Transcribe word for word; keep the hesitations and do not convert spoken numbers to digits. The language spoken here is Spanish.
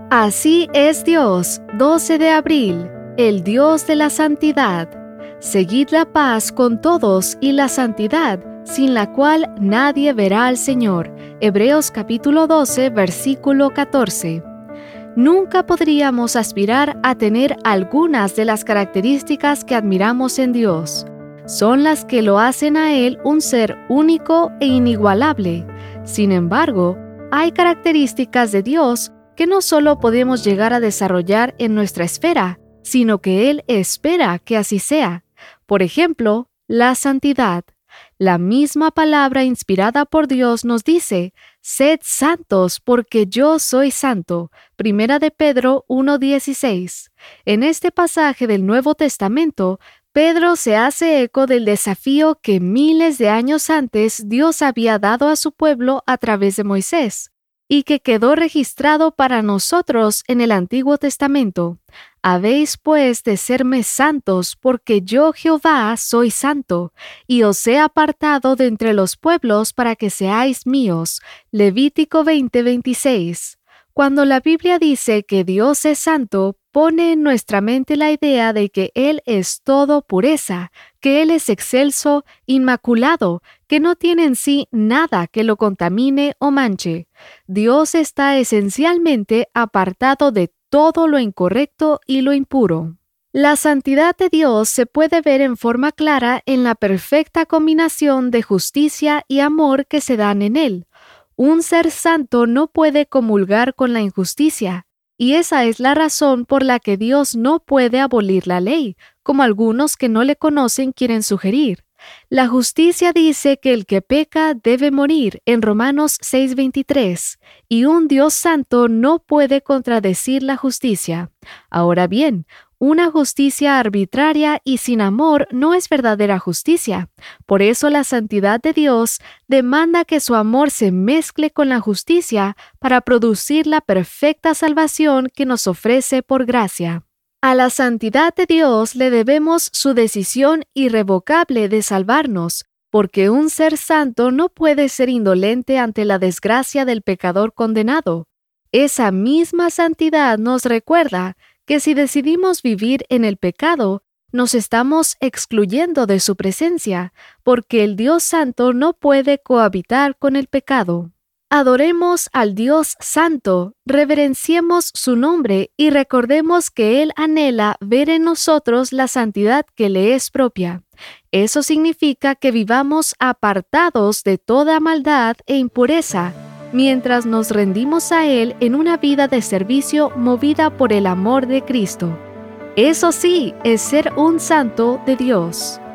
Así es Dios, doce de abril, el Dios de la santidad. Seguid la paz con todos y la santidad, sin la cual nadie verá al Señor. Hebreos capítulo doce, versículo catorce. Nunca podríamos aspirar a tener algunas de las características que admiramos en Dios. Son las que lo hacen a Él un ser único e inigualable. Sin embargo, hay características de Dios que no solo podemos llegar a desarrollar en nuestra esfera, sino que Él espera que así sea. Por ejemplo, la santidad. La misma palabra inspirada por Dios nos dice: «Sed santos, porque yo soy santo». Primera de Pedro uno dieciséis. En este pasaje del Nuevo Testamento, Pedro se hace eco del desafío que miles de años antes Dios había dado a su pueblo a través de Moisés, y que quedó registrado para nosotros en el Antiguo Testamento. Habéis pues de serme santos, porque yo Jehová soy santo, y os he apartado de entre los pueblos para que seáis míos. Levítico veinte veintiséis. Cuando la Biblia dice que Dios es santo, pone en nuestra mente la idea de que Él es todo pureza, que Él es excelso, inmaculado, que no tiene en sí nada que lo contamine o manche. Dios está esencialmente apartado de todo lo incorrecto y lo impuro. La santidad de Dios se puede ver en forma clara en la perfecta combinación de justicia y amor que se dan en Él. Un ser santo no puede comulgar con la injusticia, y esa es la razón por la que Dios no puede abolir la ley, como algunos que no le conocen quieren sugerir. La justicia dice que el que peca debe morir en Romanos seis veintitrés, y un Dios santo no puede contradecir la justicia. Ahora bien, una justicia arbitraria y sin amor no es verdadera justicia. Por eso la santidad de Dios demanda que su amor se mezcle con la justicia para producir la perfecta salvación que nos ofrece por gracia. A la santidad de Dios le debemos su decisión irrevocable de salvarnos, porque un ser santo no puede ser indolente ante la desgracia del pecador condenado. Esa misma santidad nos recuerda que si decidimos vivir en el pecado, nos estamos excluyendo de su presencia, porque el Dios Santo no puede cohabitar con el pecado. Adoremos al Dios Santo, reverenciemos su nombre y recordemos que Él anhela ver en nosotros la santidad que le es propia. Eso significa que vivamos apartados de toda maldad e impureza, mientras nos rendimos a Él en una vida de servicio movida por el amor de Cristo. Eso sí es ser un santo de Dios.